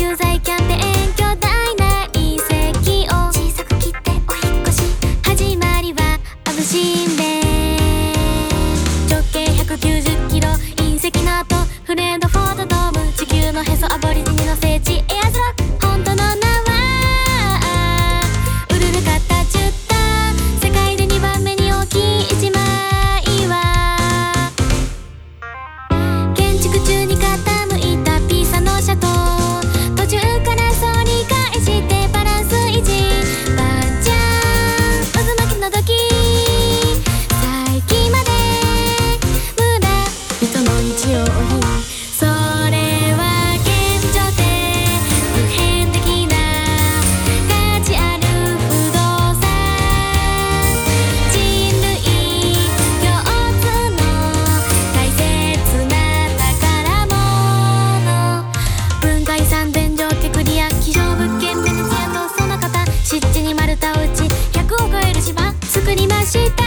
救済キャンペーン、巨大な隕石を小さく切ってお引っ越し。始まりはアブシンベ直径190キロ隕石の後、フレンドフォードドーム、地球のへそアボリジニの聖地エアーズロック。本当の名はウルルカッタチュッタ、世界で2番目に大きい一枚は建築中に傾いたピサの斜塔、途中から反り返してバランス維持。バンジャン渦巻きの時、最近まで村人の日曜日、それは現状で普遍的な価値ある不動産。人類共通の大切な宝物、文化遺産伝承テクリア希少物件ベネチアとその方、湿地に丸太を打ち100を超える島作りました。